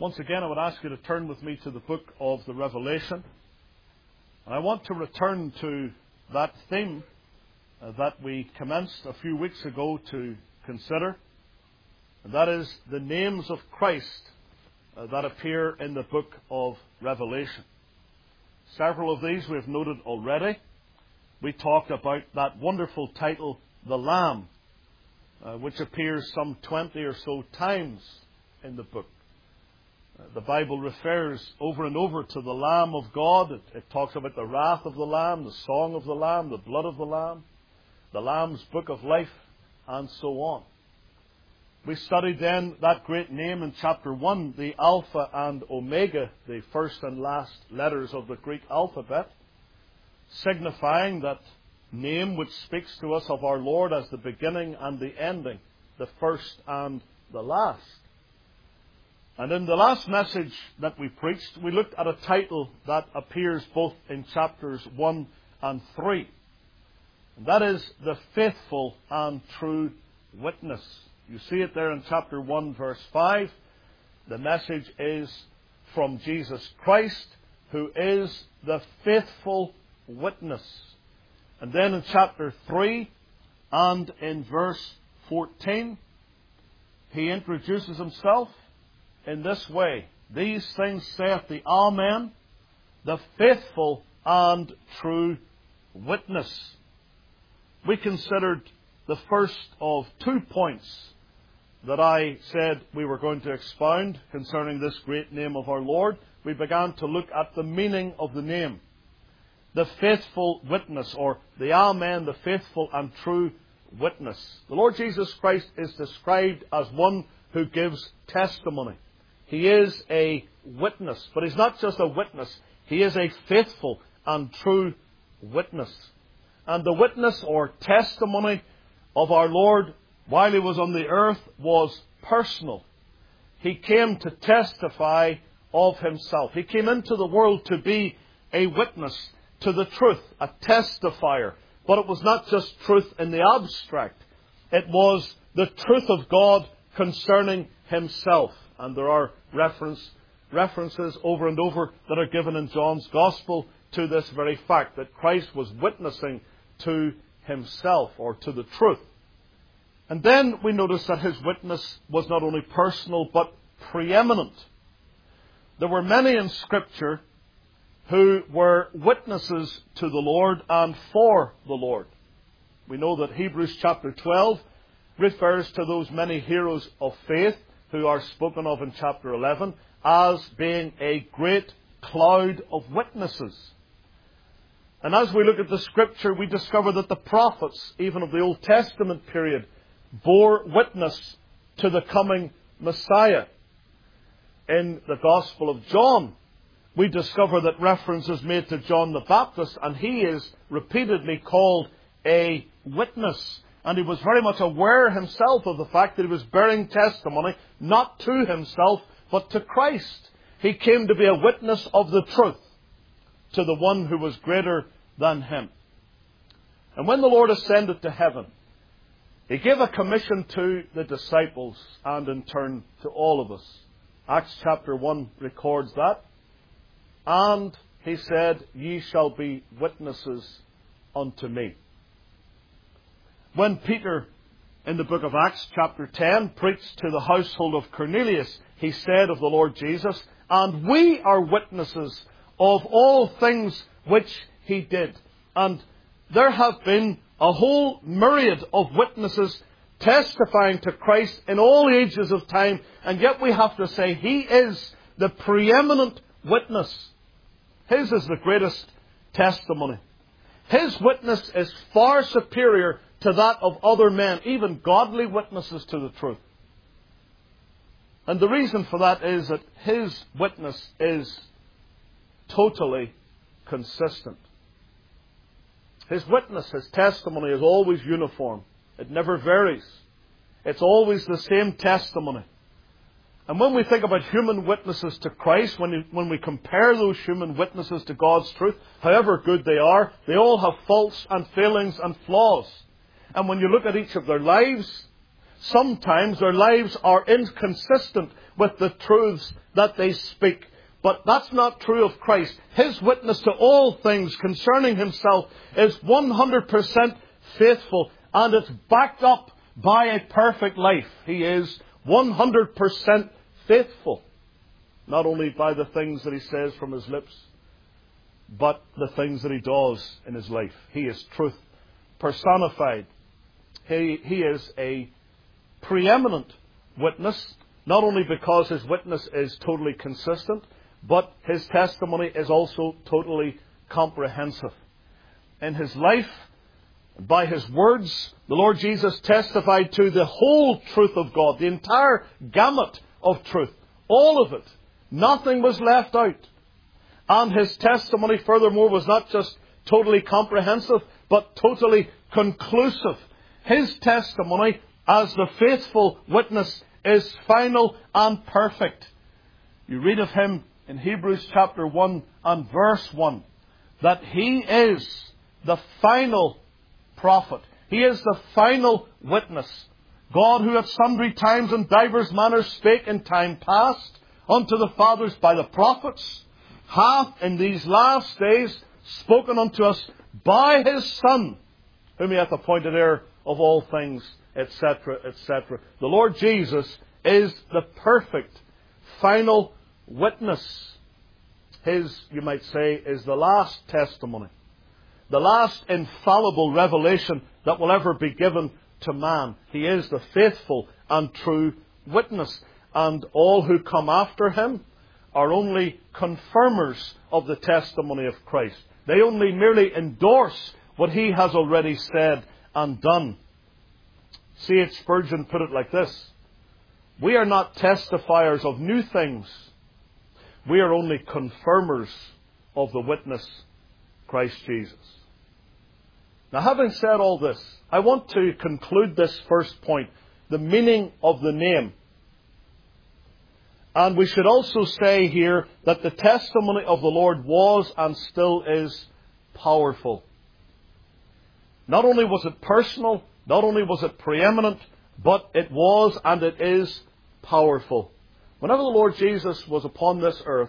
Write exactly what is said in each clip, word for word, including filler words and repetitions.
Once again, I would ask you to turn with me to the book of the Revelation. And I want to return to that theme uh, that we commenced a few weeks ago to consider. And that is the names of Christ uh, that appear in the book of Revelation. Several of these we have noted already. We talked about that wonderful title, The Lamb, uh, which appears some twenty or so times in the book. Uh, the Bible refers over and over to the Lamb of God. It, it talks about the wrath of the Lamb, the song of the Lamb, the blood of the Lamb, the Lamb's book of life, and so on. We studied then that great name in chapter one, the Alpha and Omega, the first and last letters of the Greek alphabet, signifying that name which speaks to us of our Lord as the beginning and the ending, the first and the last. And in the last message that we preached, we looked at a title that appears both in chapters one and three. And that is the faithful and true witness. You see it there in chapter one, verse five. The message is from Jesus Christ, who is the faithful witness. And then in chapter three and in verse fourteen, he introduces himself in this way. These things saith the Amen, the faithful and true witness. We considered the first of two points that I said we were going to expound concerning this great name of our Lord. We began to look at the meaning of the name. The faithful witness, or the Amen, the faithful and true witness. The Lord Jesus Christ is described as one who gives testimony. He is a witness, but he's not just a witness. He is a faithful and true witness. And the witness or testimony of our Lord while he was on the earth was personal. He came to testify of himself. He came into the world to be a witness to the truth, a testifier. But it was not just truth in the abstract. It was the truth of God concerning himself. And there are reference, references over and over that are given in John's Gospel to this very fact, that Christ was witnessing to himself, or to the truth. And then we notice that his witness was not only personal, but preeminent. There were many in Scripture who were witnesses to the Lord and for the Lord. We know that Hebrews chapter twelve refers to those many heroes of faith who are spoken of in chapter eleven as being a great cloud of witnesses. And as we look at the Scripture, we discover that the prophets, even of the Old Testament period, bore witness to the coming Messiah. In the Gospel of John, we discover that reference is made to John the Baptist, and he is repeatedly called a witness. And he was very much aware himself of the fact that he was bearing testimony not to himself, but to Christ. He came to be a witness of the truth to the one who was greater than him. And when the Lord ascended to heaven, he gave a commission to the disciples and in turn to all of us. Acts chapter one records that. And he said, ye shall be witnesses unto me. When Peter, in the book of Acts chapter ten, preached to the household of Cornelius, he said of the Lord Jesus, and we are witnesses of all things which he did. And there have been a whole myriad of witnesses testifying to Christ in all ages of time, and yet we have to say he is the preeminent witness. His is the greatest testimony. His witness is far superior to that of other men, even godly witnesses to the truth. And the reason for that is that his witness is totally consistent. His witness, his testimony is always uniform. It never varies. It's always the same testimony. And when we think about human witnesses to Christ, when we, when we compare those human witnesses to God's truth, however good they are, they all have faults and failings and flaws. And when you look at each of their lives, sometimes their lives are inconsistent with the truths that they speak. But that's not true of Christ. His witness to all things concerning himself is one hundred percent faithful, and it's backed up by a perfect life. He is one hundred percent faithful, not only by the things that he says from his lips, but the things that he does in his life. He is truth personified. He, he is a preeminent witness, not only because his witness is totally consistent, but his testimony is also totally comprehensive. In his life, by his words, the Lord Jesus testified to the whole truth of God, the entire gamut of truth, all of it. Nothing was left out. And his testimony, furthermore, was not just totally comprehensive, but totally conclusive. His testimony, as the faithful witness, is final and perfect. You read of him in Hebrews chapter one and verse one, that he is the final prophet. He is the final witness. God, who at sundry times and divers manners spake in time past unto the fathers by the prophets, hath in these last days spoken unto us by his Son, whom he hath appointed heir of all things, et cetera, et cetera. The Lord Jesus is the perfect, final witness. His, you might say, is the last testimony, the last infallible revelation that will ever be given to man. He is the faithful and true witness. And all who come after him are only confirmers of the testimony of Christ. They only merely endorse what he has already said and done. C H Spurgeon put it like this: we are not testifiers of new things. We are only confirmers of the witness, Christ Jesus. Now, having said all this, I want to conclude this first point, the meaning of the name. And we should also say here that the testimony of the Lord was and still is powerful. Not only was it personal, not only was it preeminent, but it was and it is powerful. Whenever the Lord Jesus was upon this earth,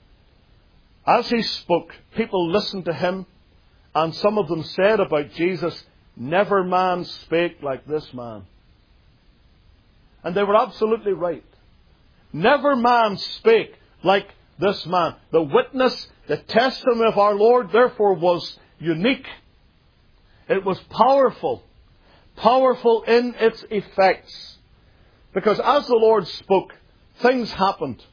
as he spoke, people listened to him, and some of them said about Jesus, "Never man spake like this man." And they were absolutely right. Never man spake like this man. The witness, the testimony of our Lord, therefore, was unique. It was powerful. Powerful in its effects. Because as the Lord spoke, things happened.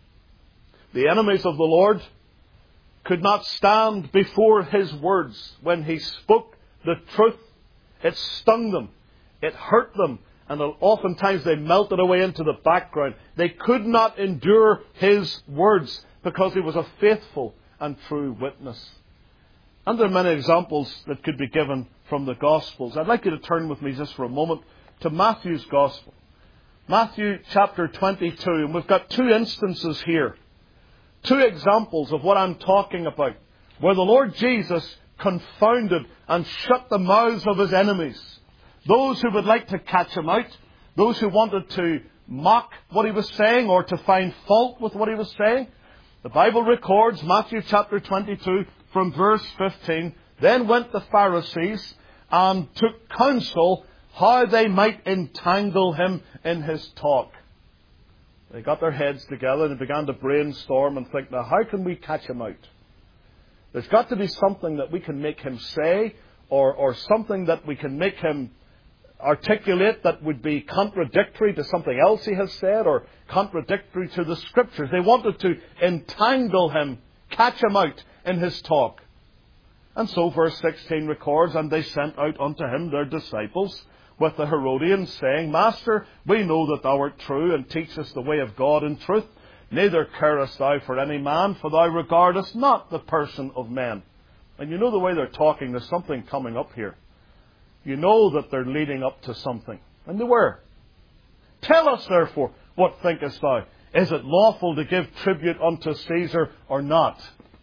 The enemies of the Lord could not stand before his words. When he spoke the truth, it stung them. It hurt them. And oftentimes they melted away into the background. They could not endure his words because he was a faithful and true witness. And there are many examples that could be given from the Gospels. I'd like you to turn with me just for a moment to Matthew's Gospel. Matthew chapter twenty-two. And we've got two instances here. Two examples of what I'm talking about. Where the Lord Jesus confounded and shut the mouths of his enemies. Those who would like to catch him out, those who wanted to mock what he was saying or to find fault with what he was saying. The Bible records, Matthew chapter twenty-two, from verse fifteen, "Then went the Pharisees and took counsel how they might entangle him in his talk." They got their heads together and began to brainstorm and think, now how can we catch him out? There's got to be something that we can make him say, or, or something that we can make him articulate that would be contradictory to something else he has said, or contradictory to the Scriptures. They wanted to entangle him, catch him out in his talk. And so verse sixteen records, "And they sent out unto him their disciples with the Herodians, saying, Master, we know that thou art true, and teachest the way of God in truth. Neither carest thou for any man, for thou regardest not the person of men." And you know the way they're talking, there's something coming up here. You know that they're leading up to something. And they were. "Tell us, therefore, what thinkest thou? Is it lawful to give tribute unto Caesar or not?"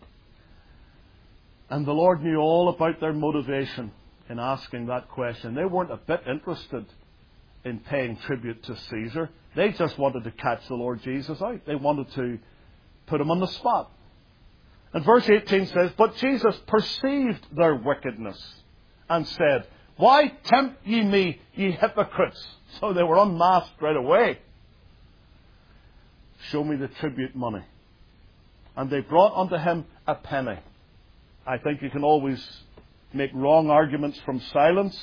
And the Lord knew all about their motivation in asking that question. They weren't a bit interested in paying tribute to Caesar. They just wanted to catch the Lord Jesus out. They wanted to put him on the spot. And verse eighteen says, "But Jesus perceived their wickedness and said, Why tempt ye me, ye hypocrites?" So they were unmasked right away. "Show me the tribute money." And they brought unto him a penny. I think you can always make wrong arguments from silence,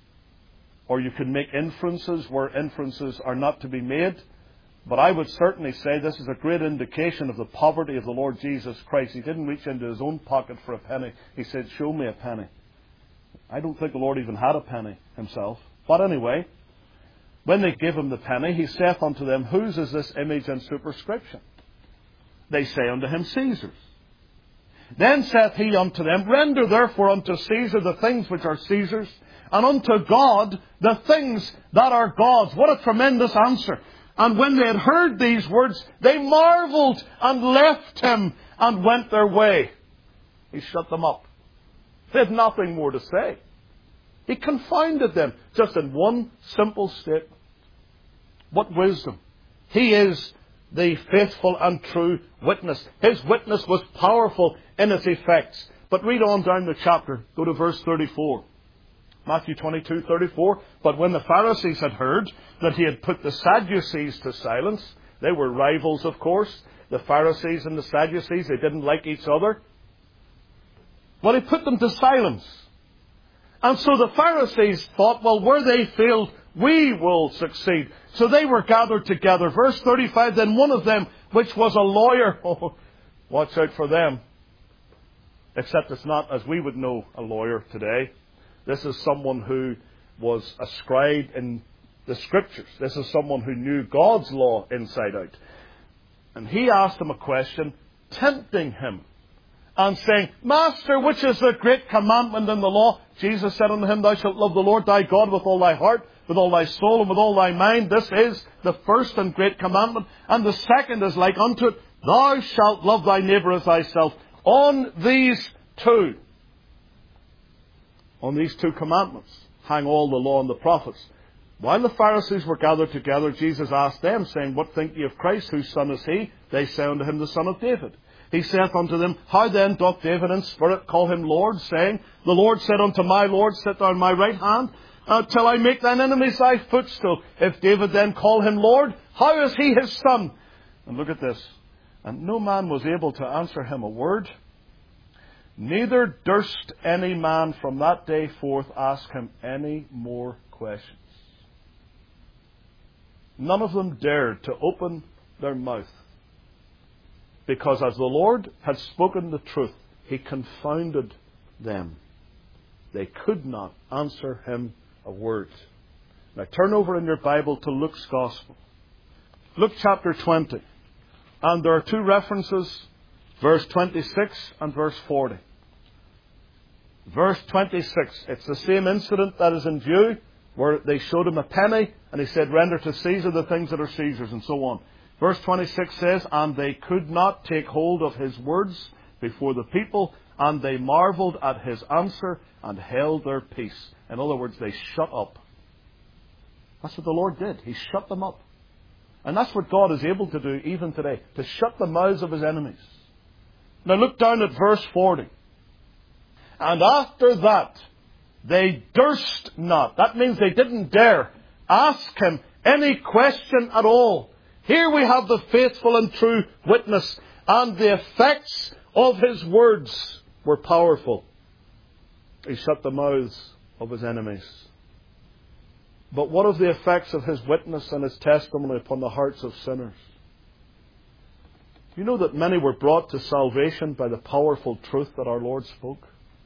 or you can make inferences where inferences are not to be made. But I would certainly say this is a great indication of the poverty of the Lord Jesus Christ. He didn't reach into his own pocket for a penny. He said, "Show me a penny." I don't think the Lord even had a penny himself. But anyway, when they gave him the penny, he saith unto them, "Whose is this image and superscription?" They say unto him, "Caesar's." Then saith he unto them, "Render therefore unto Caesar the things which are Caesar's, and unto God the things that are God's." What a tremendous answer. And when they had heard these words, they marveled and left him and went their way. He shut them up. They had nothing more to say. He confounded them just in one simple statement. What wisdom. He is the faithful and true witness. His witness was powerful in its effects. But read on down the chapter. Go to verse thirty-four. Matthew twenty-two, thirty-four. "But when the Pharisees had heard that he had put the Sadducees to silence," they were rivals, of course. The Pharisees and the Sadducees, they didn't like each other. Well, he put them to silence. And so the Pharisees thought, well, where they failed, we will succeed. So they were gathered together. Verse thirty-five, "Then one of them, which was a lawyer," oh, watch out for them. Except it's not as we would know a lawyer today. This is someone who was a scribe in the Scriptures. This is someone who knew God's law inside out. And he asked him a question, tempting him, and saying, "Master, which is the great commandment in the law?" Jesus said unto him, "Thou shalt love the Lord thy God with all thy heart, with all thy soul, and with all thy mind. This is the first and great commandment. And the second is like unto it, Thou shalt love thy neighbour as thyself." On these two, on these two commandments, hang all the law and the prophets. While the Pharisees were gathered together, Jesus asked them, saying, "What think ye of Christ? Whose son is he?" They say unto him, "The son of David." He saith unto them, "How then doth David in spirit call him Lord, saying, The Lord said unto my Lord, Sit thou on my right hand, uh, till I make thine enemies thy footstool. If David then call him Lord, how is he his son?" And look at this. "And no man was able to answer him a word. Neither durst any man from that day forth ask him any more questions." None of them dared to open their mouth, because as the Lord had spoken the truth, he confounded them. They could not answer him a word. Now turn over in your Bible to Luke's Gospel. Luke chapter twenty. And there are two references, verse twenty-six and verse forty. Verse twenty-six, it's the same incident that is in view, where they showed him a penny, and he said, "Render to Caesar the things that are Caesar's," and so on. Verse twenty-six says, "And they could not take hold of his words before the people, and they marveled at his answer, and held their peace." In other words, they shut up. That's what the Lord did. He shut them up. And that's what God is able to do even today, to shut the mouths of his enemies. Now look down at verse forty. "And after that, they durst not," that means they didn't dare, "ask him any question at all." Here we have the faithful and true witness, and the effects of his words were powerful. He shut the mouths of his enemies. But what of the effects of his witness and his testimony upon the hearts of sinners? You know that many were brought to salvation by the powerful truth that our Lord spoke.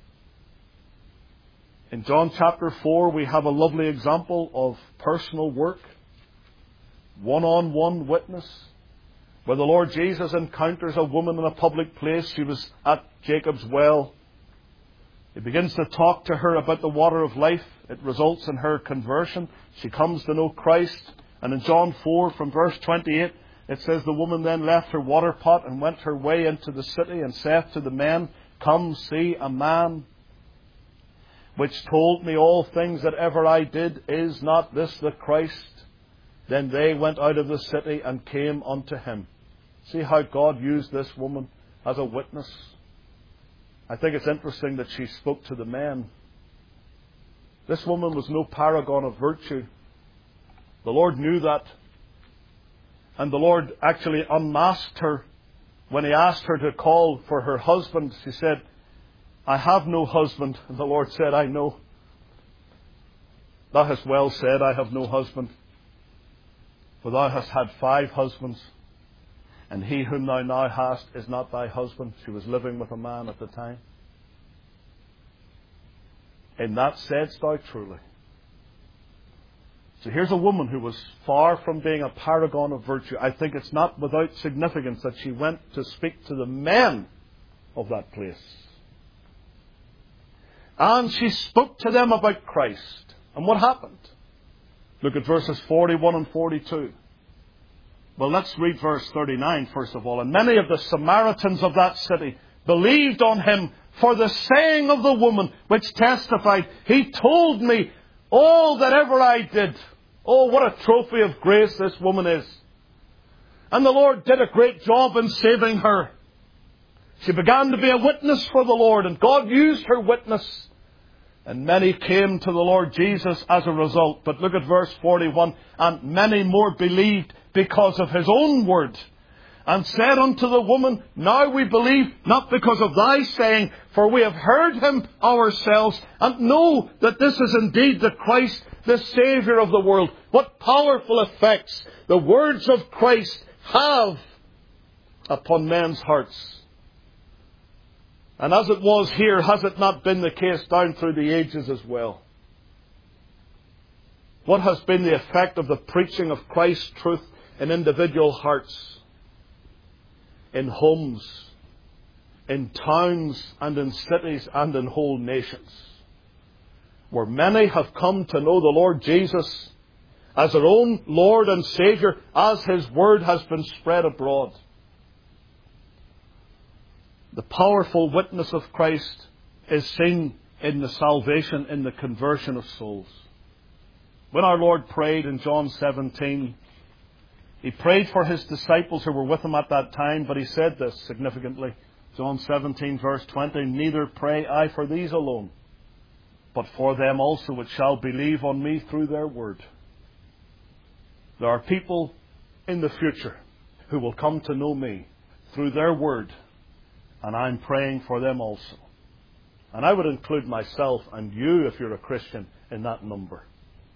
In John chapter four, we have a lovely example of personal work, one-on-one witness, where the Lord Jesus encounters a woman in a public place. She was at Jacob's well. He begins to talk to her about the water of life. It results in her conversion. She comes to know Christ. And in John four, from verse twenty-eight, it says, "The woman then left her water pot and went her way into the city, and saith to the men, Come, see a man which told me all things that ever I did? Is not this the Christ? Then they went out of the city and came unto him. See how God used this woman as a witness. I think it's interesting that she spoke to the men. This woman was no paragon of virtue. The Lord knew that. And the Lord actually unmasked her when He asked her to call for her husband. She said, I have no husband. And the Lord said, I know. Thou hast well said, I have no husband. For thou hast had five husbands, and he whom thou now hast is not thy husband. She was living with a man at the time. In that saidst thou truly. So here's a woman who was far from being a paragon of virtue. I think it's not without significance that she went to speak to the men of that place. And she spoke to them about Christ. And what happened? Look at verses forty-one and forty-two. Well, let's read verse thirty-nine first of all. And many of the Samaritans of that city believed on him for the saying of the woman, which testified, He told me all that ever I did. Oh, what a trophy of grace this woman is. And the Lord did a great job in saving her. She began to be a witness for the Lord, and God used her witness. And many came to the Lord Jesus as a result. But look at verse forty-one. And many more believed because of his own word. And said unto the woman, Now we believe, not because of thy saying, for we have heard him ourselves, and know that this is indeed the Christ, the Saviour of the world. What powerful effects the words of Christ have upon men's hearts. And as it was here, has it not been the case down through the ages as well? What has been the effect of the preaching of Christ's truth in individual hearts, in homes, in towns and in cities and in whole nations, where many have come to know the Lord Jesus as their own Lord and Saviour, as His word has been spread abroad. The powerful witness of Christ is seen in the salvation, in the conversion of souls. When our Lord prayed in John seventeen, He prayed for His disciples who were with Him at that time, but He said this significantly. John seventeen verse twenty, Neither pray I for these alone, but for them also which shall believe on me through their word. There are people in the future who will come to know me through their word, and I'm praying for them also. And I would include myself and you, if you're a Christian, in that number.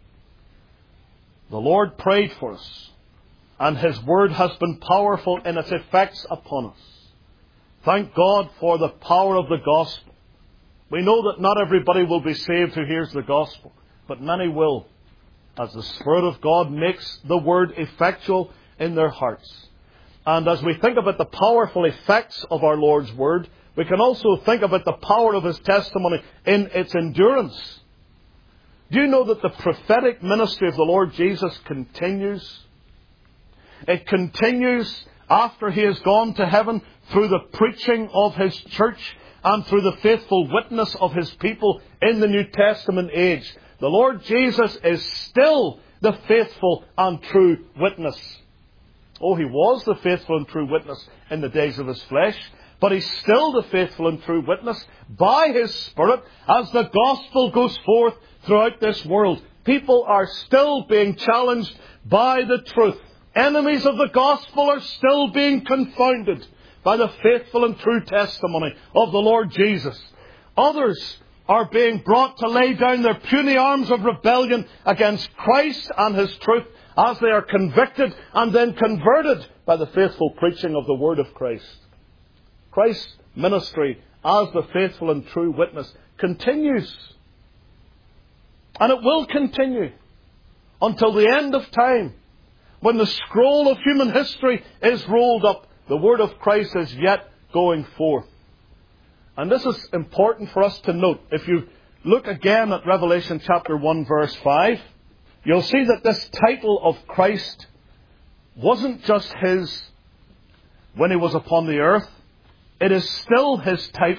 The Lord prayed for us, and His word has been powerful in its effects upon us. Thank God for the power of the gospel. We know that not everybody will be saved who hears the gospel, but many will, as the Spirit of God makes the word effectual in their hearts. And as we think about the powerful effects of our Lord's word, we can also think about the power of His testimony in its endurance. Do you know that the prophetic ministry of the Lord Jesus continues? It continues after He has gone to heaven through the preaching of His church and through the faithful witness of His people in the New Testament age. The Lord Jesus is still the faithful and true witness. Oh, He was the faithful and true witness in the days of His flesh, but He's still the faithful and true witness by His Spirit as the gospel goes forth throughout this world. People are still being challenged by the truth. Enemies of the gospel are still being confounded by the faithful and true testimony of the Lord Jesus. Others are being brought to lay down their puny arms of rebellion against Christ and His truth as they are convicted and then converted by the faithful preaching of the word of Christ. Christ's ministry as the faithful and true witness continues. And it will continue until the end of time. When the scroll of human history is rolled up, the word of Christ is yet going forth. And this is important for us to note. If you look again at Revelation chapter one verse five, you'll see that this title of Christ wasn't just His when He was upon the earth. It is still His title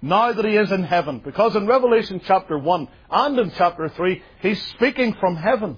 now that he is in heaven. Because in Revelation chapter one and in chapter three, he's speaking from heaven.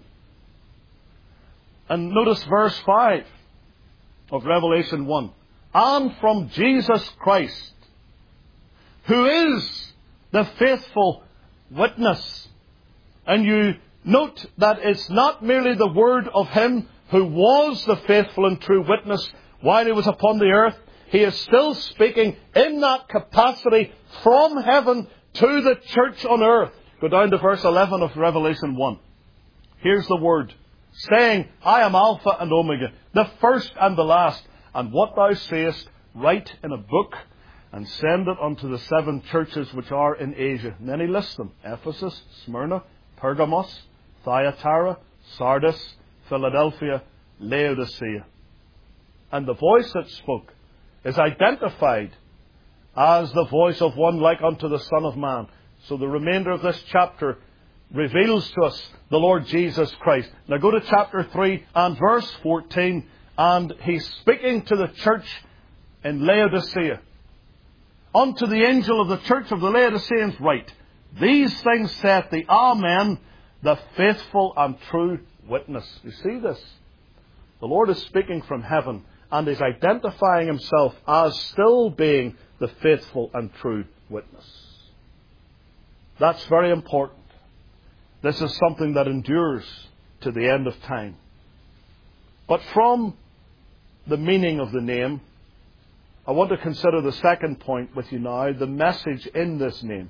And notice verse five of Revelation one. And from Jesus Christ, who is the faithful witness. And you note that it's not merely the word of him who was the faithful and true witness while he was upon the earth. He is still speaking in that capacity from heaven to the church on earth. Go down to verse eleven of Revelation one. Here's the word, saying, I am Alpha and Omega, the first and the last. And what thou sayest, write in a book, and send it unto the seven churches which are in Asia. And then he lists them. Ephesus, Smyrna, Pergamos, Thyatira, Sardis, Philadelphia, Laodicea. And the voice that spoke is identified as the voice of one like unto the Son of Man. So the remainder of this chapter reveals to us the Lord Jesus Christ. Now go to chapter three and verse fourteen, and he's speaking to the church in Laodicea. Unto the angel of the church of the Laodiceans write, these things saith the Amen, the faithful and true witness. You see this? The Lord is speaking from heaven and is identifying himself as still being the faithful and true witness. That's very important. This is something that endures to the end of time. But from the meaning of the name, I want to consider the second point with you now, the message in this name.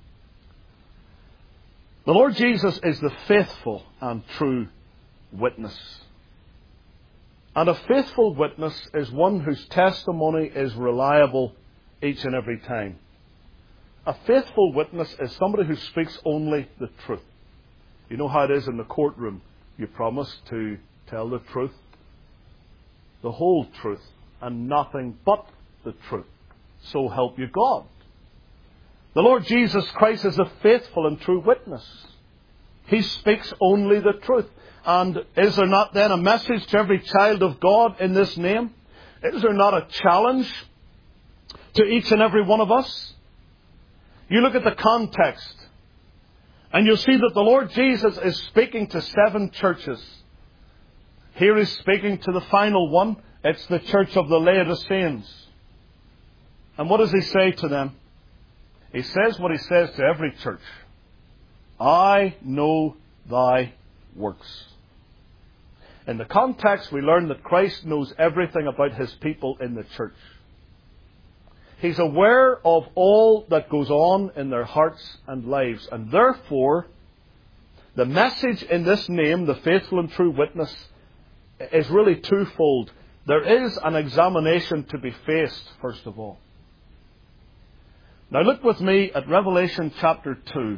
The Lord Jesus is the faithful and true witness. And a faithful witness is one whose testimony is reliable each and every time. A faithful witness is somebody who speaks only the truth. You know how it is in the courtroom. You promise to tell the truth, the whole truth, and nothing but the truth. So help you God. The Lord Jesus Christ is a faithful and true witness. He speaks only the truth. And is there not then a message to every child of God in this name? Is there not a challenge to each and every one of us? You look at the context, and you'll see that the Lord Jesus is speaking to seven churches. Here he's speaking to the final one. It's the church of the Laodiceans. And what does he say to them? He says what he says to every church. I know thy works. In the context, we learn that Christ knows everything about his people in the church. He's aware of all that goes on in their hearts and lives. And therefore, the message in this name, the faithful and true witness, is really twofold. There is an examination to be faced, first of all. Now look with me at Revelation chapter two.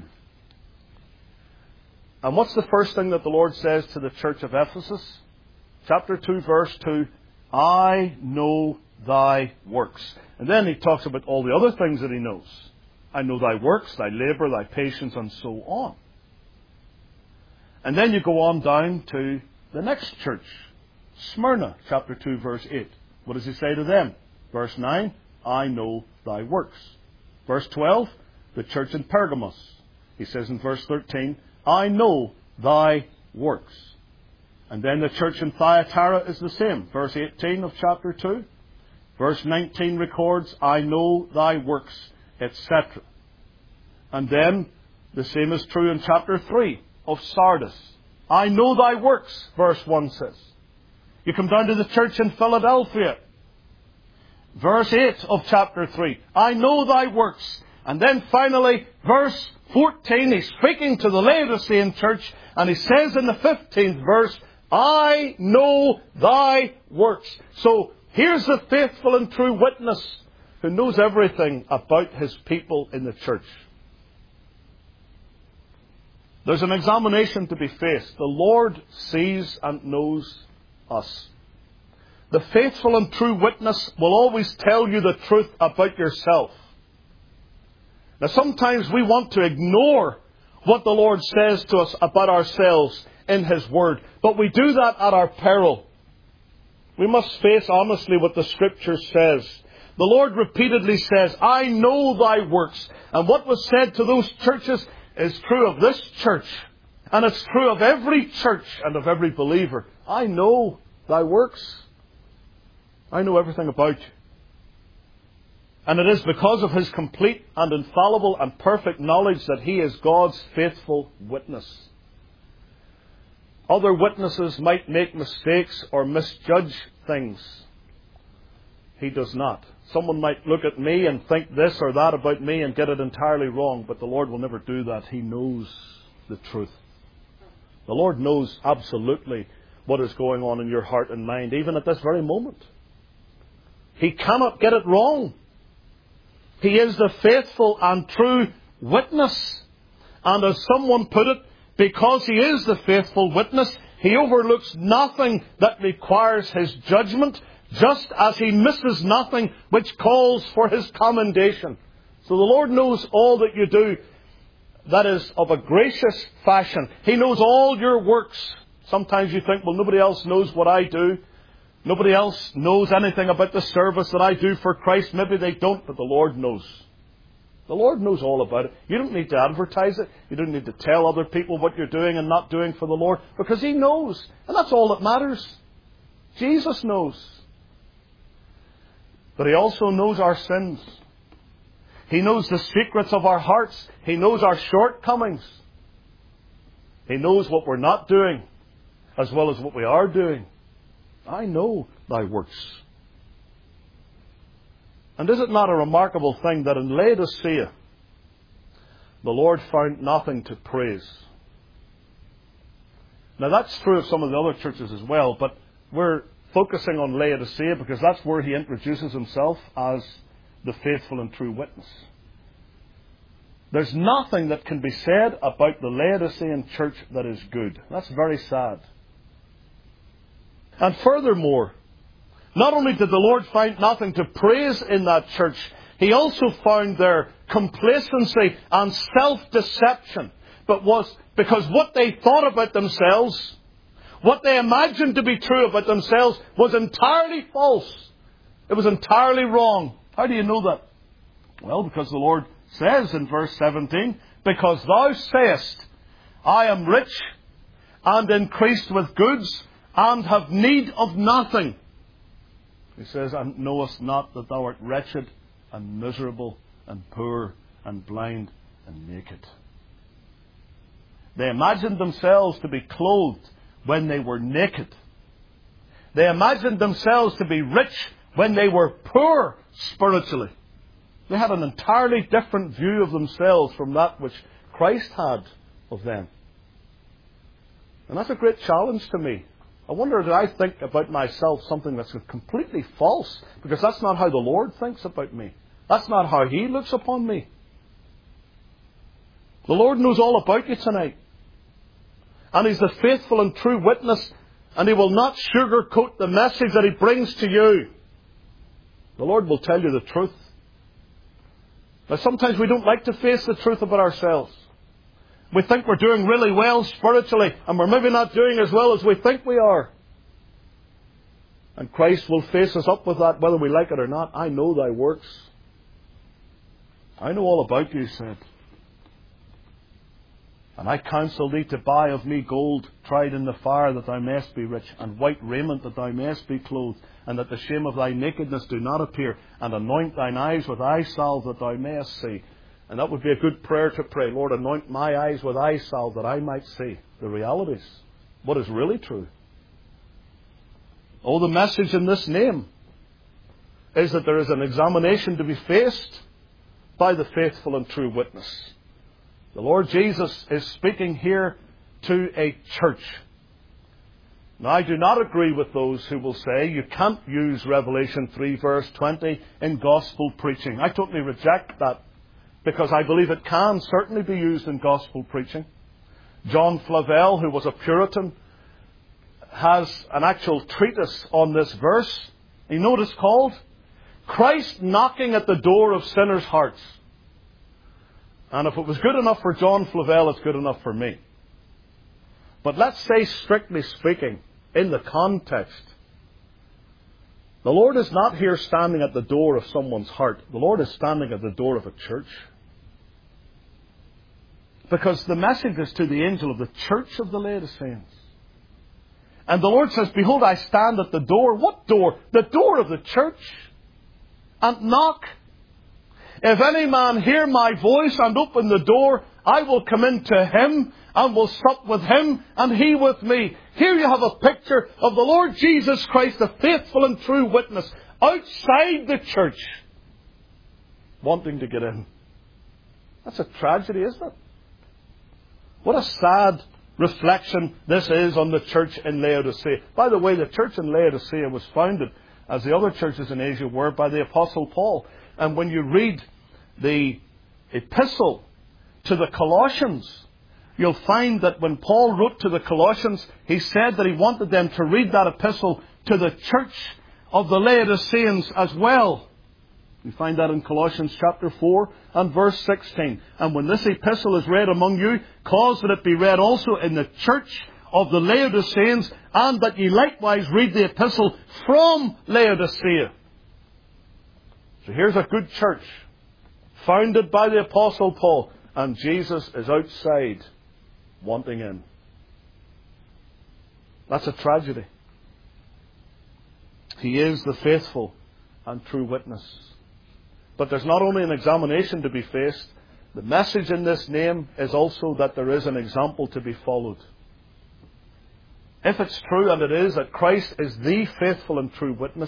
And what's the first thing that the Lord says to the church of Ephesus? Chapter two, verse two. I know thy works. And then he talks about all the other things that he knows. I know thy works, thy labour, thy patience, and so on. And then you go on down to the next church. Smyrna, chapter two, verse eight. What does he say to them? Verse nine. I know thy works. Verse twelve, the church in Pergamos. He says in verse thirteen, I know thy works. And then the church in Thyatira is the same. Verse eighteen of chapter two. Verse nineteen records, I know thy works, et cetera. And then the same is true in chapter three of Sardis. I know thy works, verse one says. You come down to the church in Philadelphia. Verse eight of chapter three. I know thy works. And then finally, verse fourteen, he's speaking to the Laodicean church, and he says in the fifteenth verse, I know thy works. So here's the faithful and true witness who knows everything about his people in the church. There's an examination to be faced. The Lord sees and knows us. The faithful and true witness will always tell you the truth about yourself. Now sometimes we want to ignore what the Lord says to us about ourselves in his word, but we do that at our peril. We must face honestly what the Scripture says. The Lord repeatedly says, I know thy works. And what was said to those churches is true of this church. And it's true of every church and of every believer. I know thy works. I know everything about you. And it is because of His complete and infallible and perfect knowledge that He is God's faithful witness. Other witnesses might make mistakes or misjudge things. He does not. Someone might look at me and think this or that about me and get it entirely wrong, but the Lord will never do that. He knows the truth. The Lord knows absolutely what is going on in your heart and mind, even at this very moment. He cannot get it wrong. He is the faithful and true witness. And as someone put it, because He is the faithful witness, He overlooks nothing that requires His judgment, just as He misses nothing which calls for His commendation. So the Lord knows all that you do that is of a gracious fashion. He knows all your works. Sometimes you think, well, nobody else knows what I do. Nobody else knows anything about the service that I do for Christ. Maybe they don't, but the Lord knows. The Lord knows all about it. You don't need to advertise it. You don't need to tell other people what you're doing and not doing for the Lord, because He knows. And that's all that matters. Jesus knows. But He also knows our sins. He knows the secrets of our hearts. He knows our shortcomings. He knows what we're not doing as well as what we are doing. I know thy works. And is it not a remarkable thing that in Laodicea the Lord found nothing to praise? Now that's true of some of the other churches as well, but we're focusing on Laodicea because that's where He introduces Himself as the faithful and true witness. There's nothing that can be said about the Laodicean church that is good. That's very sad. And furthermore, not only did the Lord find nothing to praise in that church, He also found their complacency and self-deception. But was because what they thought about themselves, what they imagined to be true about themselves, was entirely false. It was entirely wrong. How do you know that? Well, because the Lord says in verse seventeen, because thou sayest, I am rich and increased with goods and have need of nothing. He says, and knowest not that thou art wretched and miserable and poor and blind and naked. They imagined themselves to be clothed when they were naked. They imagined themselves to be rich when they were poor spiritually. They had an entirely different view of themselves from that which Christ had of them. And that's a great challenge to me. I wonder, do I think about myself something that's completely false? Because that's not how the Lord thinks about me. That's not how He looks upon me. The Lord knows all about you tonight. And He's the faithful and true witness. And He will not sugarcoat the message that He brings to you. The Lord will tell you the truth. Now sometimes we don't like to face the truth about ourselves. We think we're doing really well spiritually, and we're maybe not doing as well as we think we are. And Christ will face us up with that whether we like it or not. I know thy works. I know all about you, He said. And I counsel thee to buy of me gold tried in the fire, that thou mayest be rich, and white raiment, that thou mayest be clothed, and that the shame of thy nakedness do not appear, and anoint thine eyes with eye salve, that thou mayest see. And that would be a good prayer to pray. Lord, anoint my eyes with eye salve, that I might see the realities, what is really true. Oh, the message in this name is that there is an examination to be faced by the faithful and true witness. The Lord Jesus is speaking here to a church. Now, I do not agree with those who will say you can't use Revelation three verse twenty in gospel preaching. I totally reject that, because I believe it can certainly be used in gospel preaching. John Flavel, who was a Puritan, has an actual treatise on this verse. You know what it's called? Christ Knocking at the Door of Sinners' Hearts. And if it was good enough for John Flavel, it's good enough for me. But let's say, strictly speaking, in the context, The Lord is not here standing at the door of someone's heart. The Lord is standing at the door of a church. Because the message is to the angel of the church of the Laodiceans. And the Lord says, behold, I stand at the door. What door? The door of the church. And knock. If any man hear my voice and open the door, I will come into him and will sup with him and he with me. Here you have a picture of the Lord Jesus Christ, the faithful and true witness, outside the church, wanting to get in. That's a tragedy, isn't it? What a sad reflection this is on the church in Laodicea. By the way, the church in Laodicea was founded, as the other churches in Asia were, by the Apostle Paul. And when you read the epistle to the Colossians, you'll find that when Paul wrote to the Colossians, he said that he wanted them to read that epistle to the church of the Laodiceans as well. You find that in Colossians chapter four and verse sixteen. And when this epistle is read among you, cause that it be read also in the church of the Laodiceans, and that ye likewise read the epistle from Laodicea. So here's a good church, founded by the Apostle Paul, and Jesus is outside, wanting in. That's a tragedy. He is the faithful and true witness. But there's not only an examination to be faced, the message in this name is also that there is an example to be followed. If it's true, and it is, that Christ is the faithful and true witness,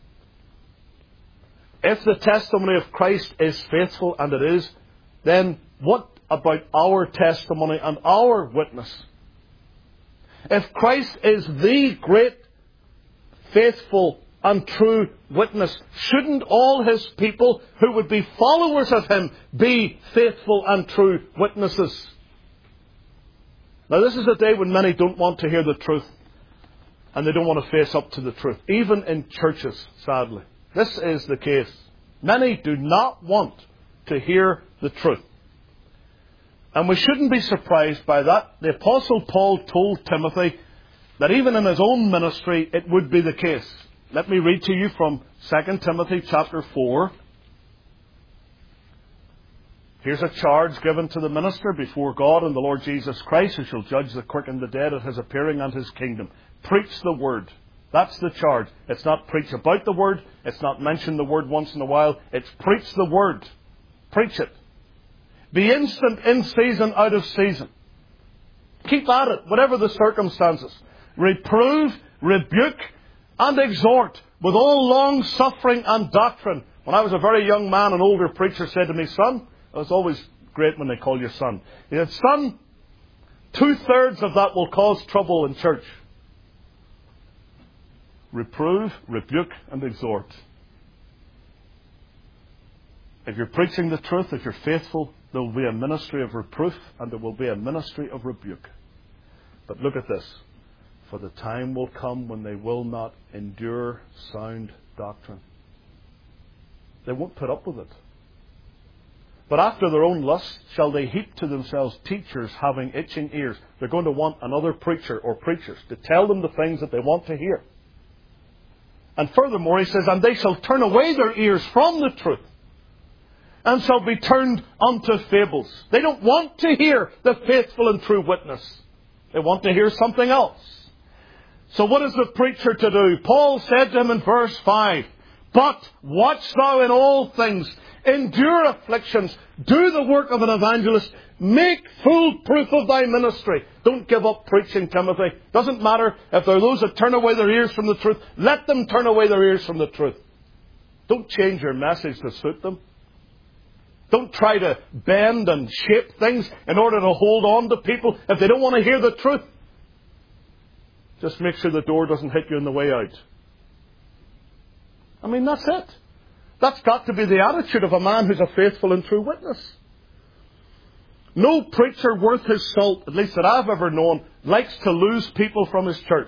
if the testimony of Christ is faithful, and it is, then what about our testimony and our witness? If Christ is the great, faithful and true witness, shouldn't all His people who would be followers of Him be faithful and true witnesses? Now, this is a day when many don't want to hear the truth, and they don't want to face up to the truth, even in churches, sadly. This is the case. Many do not want to hear the truth. And we shouldn't be surprised by that. The Apostle Paul told Timothy that even in his own ministry it would be the case. Let me read to you from Second Timothy chapter four. Here's a charge given to the minister before God and the Lord Jesus Christ, who shall judge the quick and the dead at His appearing and His kingdom. Preach the word. That's the charge. It's not preach about the word. It's not mention the word once in a while. It's preach the word. Preach it. Be instant in season, out of season. Keep at it, whatever the circumstances. Reprove, rebuke, and exhort with all long suffering and doctrine. When I was a very young man, an older preacher said to me, son, it was always great when they call you son. He said, son, two-thirds of that will cause trouble in church. Reprove, rebuke, and exhort. If you're preaching the truth, if you're faithful, there will be a ministry of reproof and there will be a ministry of rebuke. But look at this. For the time will come when they will not endure sound doctrine. They won't put up with it. But after their own lust shall they heap to themselves teachers having itching ears. They're going to want another preacher or preachers to tell them the things that they want to hear. And furthermore, he says, and they shall turn away their ears from the truth, and shall be turned unto fables. They don't want to hear the faithful and true witness. They want to hear something else. So what is the preacher to do? Paul said to him in verse five, but watch thou in all things, endure afflictions, do the work of an evangelist, make full proof of thy ministry. Don't give up preaching, Timothy. Doesn't matter if there are those that turn away their ears from the truth. Let them turn away their ears from the truth. Don't change your message to suit them. Don't try to bend and shape things in order to hold on to people if they don't want to hear the truth. Just make sure the door doesn't hit you on the way out. I mean, that's it. That's got to be the attitude of a man who's a faithful and true witness. No preacher worth his salt, at least that I've ever known, likes to lose people from his church.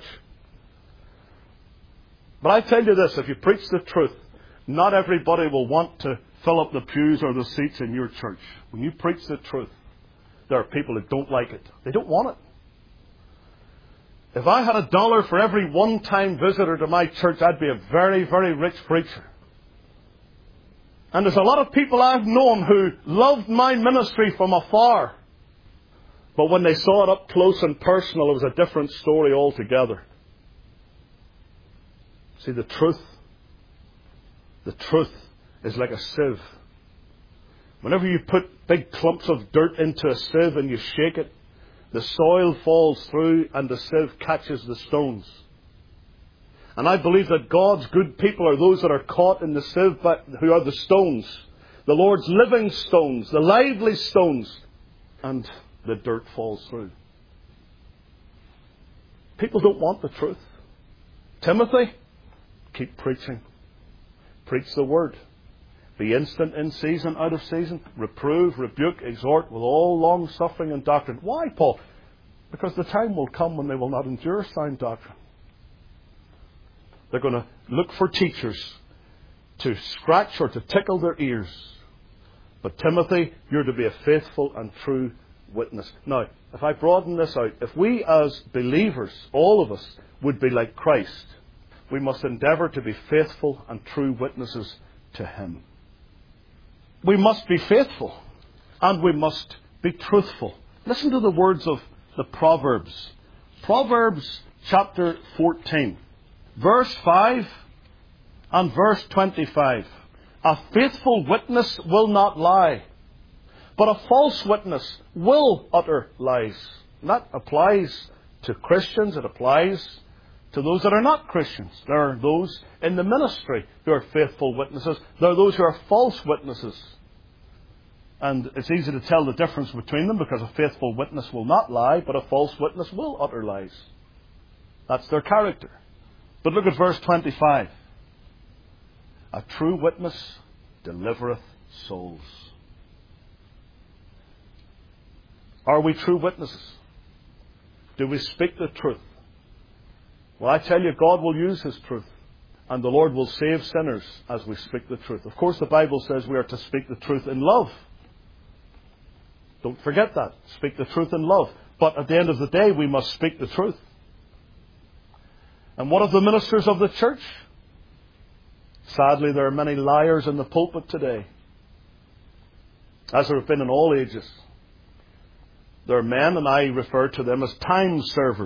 But I tell you this, if you preach the truth, not everybody will want to fill up the pews or the seats in your church. When you preach the truth, there are people that don't like it. They don't want it. If I had a dollar for every one-time visitor to my church, I'd be a very, very rich preacher. And there's a lot of people I've known who loved my ministry from afar. But when they saw it up close and personal, it was a different story altogether. See, the truth, the truth is like a sieve. Whenever you put big clumps of dirt into a sieve and you shake it, the soil falls through and the sieve catches the stones. And I believe that God's good people are those that are caught in the sieve, but who are the stones. The Lord's living stones, the lively stones. And the dirt falls through. People don't want the truth. Timothy, keep preaching. Preach the word. Be instant in season, out of season. Reprove, rebuke, exhort with all long suffering and doctrine. Why, Paul? Because the time will come when they will not endure sound doctrine. They're going to look for teachers to scratch or to tickle their ears. But Timothy, you're to be a faithful and true witness. Now, if I broaden this out, if we as believers, all of us, would be like Christ, we must endeavour to be faithful and true witnesses to Him. We must be faithful and we must be truthful. Listen to the words of the Proverbs. Proverbs chapter fourteen, verse five and verse twenty-five. A faithful witness will not lie, but a false witness will utter lies. And that applies to Christians. It applies to those that are not Christians. There are those in the ministry who are faithful witnesses. There are those who are false witnesses. And it's easy to tell the difference between them because a faithful witness will not lie, but a false witness will utter lies. That's their character. But look at verse twenty-five. A true witness delivereth souls. Are we true witnesses? Do we speak the truth? Well, I tell you, God will use His truth. And the Lord will save sinners as we speak the truth. Of course, the Bible says we are to speak the truth in love. Don't forget that. Speak the truth in love. But at the end of the day, we must speak the truth. And what of the ministers of the church? Sadly, there are many liars in the pulpit today, as there have been in all ages. There are men, and I refer to them as time servers.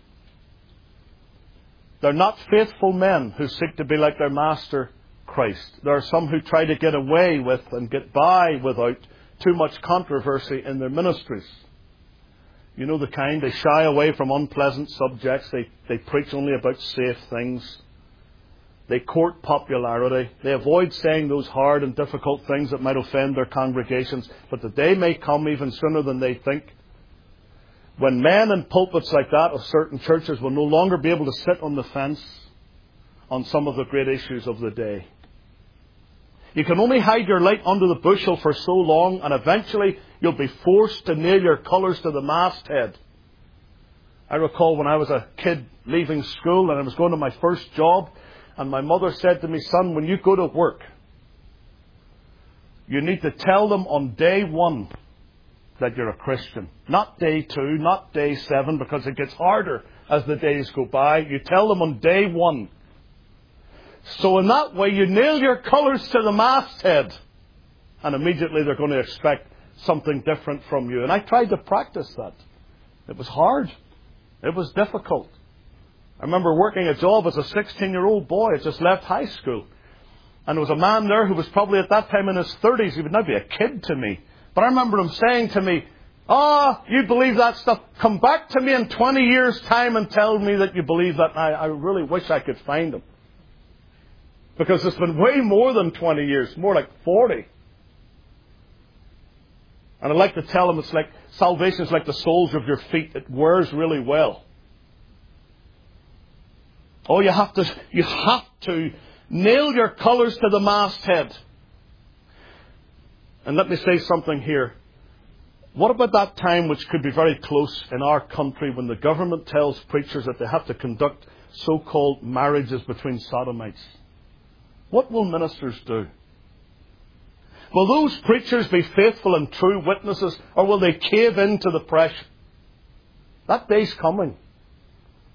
They're not faithful men who seek to be like their master, Christ. There are some who try to get away with and get by without too much controversy in their ministries. You know the kind, they shy away from unpleasant subjects. They, they preach only about safe things. They court popularity. They avoid saying those hard and difficult things that might offend their congregations. But the day may come even sooner than they think, when men in pulpits like that of certain churches will no longer be able to sit on the fence on some of the great issues of the day. You can only hide your light under the bushel for so long, and eventually you'll be forced to nail your colours to the masthead. I recall when I was a kid leaving school and I was going to my first job, and my mother said to me, "Son, when you go to work, you need to tell them on day one that you're a Christian. Not day two, not day seven, because it gets harder as the days go by. You tell them on day one. So in that way, you nail your colours to the masthead. And immediately they're going to expect something different from you." And I tried to practice that. It was hard. It was difficult. I remember working a job as a sixteen-year-old boy. I just left high school. And there was a man there who was probably at that time in his thirties. He would now be a kid to me. But I remember him saying to me, "Ah, oh, you believe that stuff? Come back to me in twenty years' time and tell me that you believe that." And I, I really wish I could find him. Because it's been way more than twenty years, more like forty. And I'd like to tell him it's like, salvation is like the soles of your feet. It wears really well. Oh, you have to, you have to nail your colours to the masthead. And let me say something here. What about that time which could be very close in our country when the government tells preachers that they have to conduct so-called marriages between sodomites? What will ministers do? Will those preachers be faithful and true witnesses, or will they cave into the pressure? That day's coming.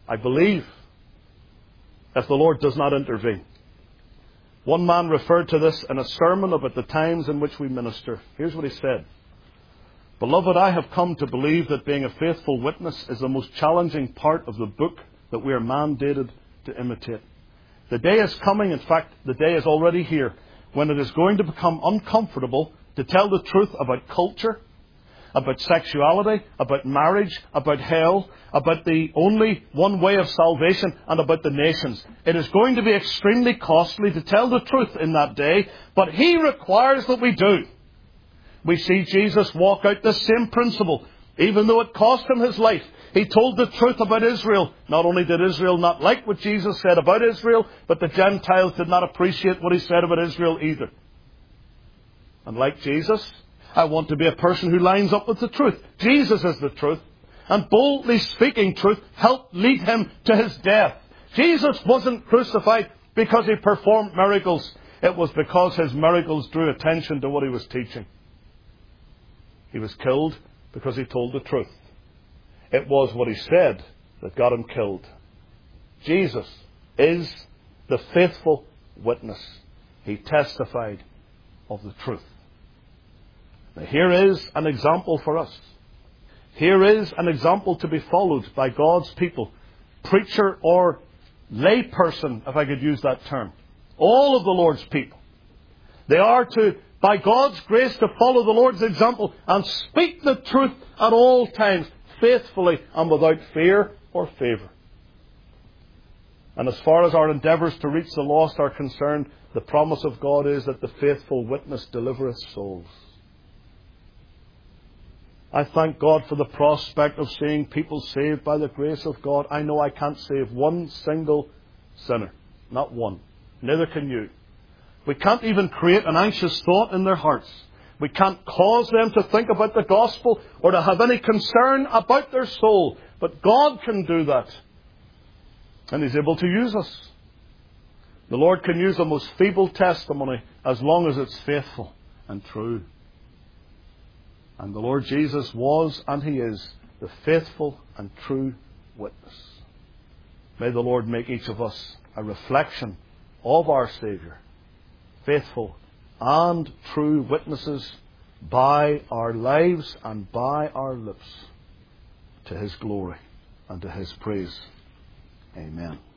I believe, if the Lord does not intervene. One man referred to this in a sermon about the times in which we minister. Here's what he said. Beloved, I have come to believe that being a faithful witness is the most challenging part of the book that we are mandated to imitate. The day is coming, in fact, the day is already here, when it is going to become uncomfortable to tell the truth about culture, about sexuality, about marriage, about hell, about the only one way of salvation, and about the nations. It is going to be extremely costly to tell the truth in that day, but He requires that we do. We see Jesus walk out the same principle, even though it cost Him His life. He told the truth about Israel. Not only did Israel not like what Jesus said about Israel, but the Gentiles did not appreciate what He said about Israel either. And like Jesus, I want to be a person who lines up with the truth. Jesus is the truth. And boldly speaking truth helped lead Him to His death. Jesus wasn't crucified because He performed miracles. It was because His miracles drew attention to what He was teaching. He was killed because He told the truth. It was what He said that got Him killed. Jesus is the faithful witness. He testified of the truth. Now, here is an example for us. Here is an example to be followed by God's people, preacher or lay person, if I could use that term. All of the Lord's people. They are to, by God's grace, to follow the Lord's example and speak the truth at all times, faithfully and without fear or favour. And as far as our endeavours to reach the lost are concerned, the promise of God is that the faithful witness delivereth souls. I thank God for the prospect of seeing people saved by the grace of God. I know I can't save one single sinner. Not one. Neither can you. We can't even create an anxious thought in their hearts. We can't cause them to think about the gospel or to have any concern about their soul. But God can do that. And He's able to use us. The Lord can use the most feeble testimony as long as it's faithful and true. And the Lord Jesus was and He is the faithful and true witness. May the Lord make each of us a reflection of our Saviour, faithful and true witnesses by our lives and by our lips to His glory and to His praise. Amen.